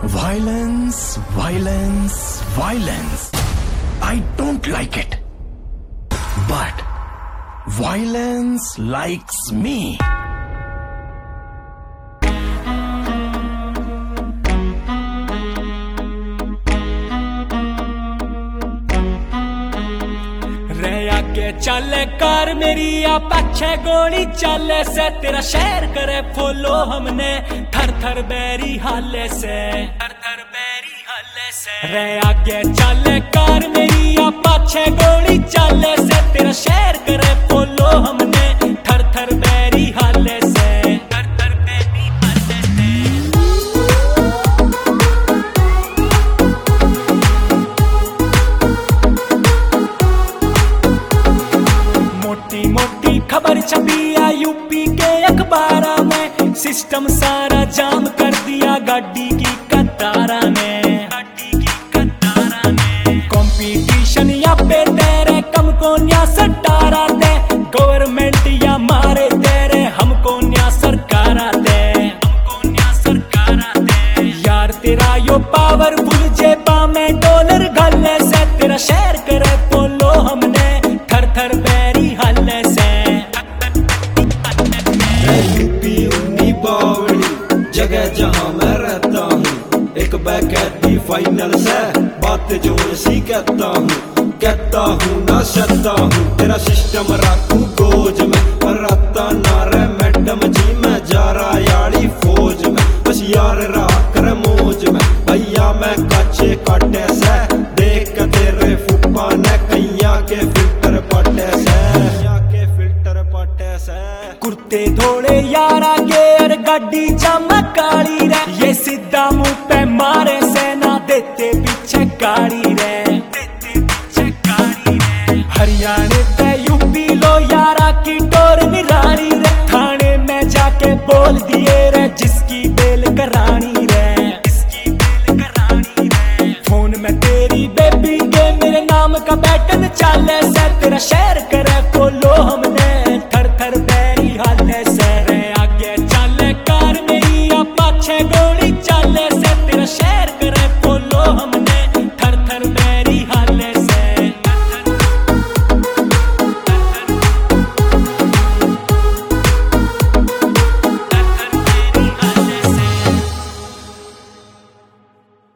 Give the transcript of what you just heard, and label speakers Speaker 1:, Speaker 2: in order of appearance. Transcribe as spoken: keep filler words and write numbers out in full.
Speaker 1: Violence, violence, violence. I don't like it. But violence likes me.
Speaker 2: रे आगे चले car मेरी या पीछे गोली चले से तेरा शहर करे फॉलो हमने थर थर बैरी हाले से थर थर बैरी हाले से रे आगे चले कार मेरी या पीछे गोली चले से तेरा शहर करे फॉलो हमने थर थर बैरी हाले से थर थर बैरी हाले से। मोटी मोटी खबर छपी है यूपी के अखबारा में, सिस्टम सारा जाम कर दिया गाड़ी की कतारा में गाड़ी की कतारा में। कंपटीशन या पे तेरे कम को न्या सटारा दे, गवर्नमेंट या मारे तेरे हमको न्या सरकारा दे हमको न्या सरकारा दे। यार तेरा यो पावरफुल जेबा में डॉलर गले से तेरा शेयर करे बोलो हमने थर थर बैरी हाले से।
Speaker 3: यूपी उन्नी बावड़ी जगह जहां मैं रहता हूँ, एक बैकैटी फाइनल से बात जोर सी कहता हूँ कहता हूँ ना सहता हूँ। तेरा सिस्टम रखू गोज में पर रहता ना रे मैडम जी, मैं जा रहा यारी फौज में बस यार रहा कर मौज में। भैया मैं काचे काटे से देख के तेरे फुप्पा ने कैया के फिल्टर पटे से कैया के फिल्टर पटे से।
Speaker 2: कुर्ते धोड़े यारा के और गाड़ी चमक काली रे, ये सीधा मुंह पे मारे से ना देते पीछे गाड़ी रे देते पीछे गाड़ी रे। हरियाणा पे यूपी लो यारा की टोर निराली रे, थाने में जाके बोल दिए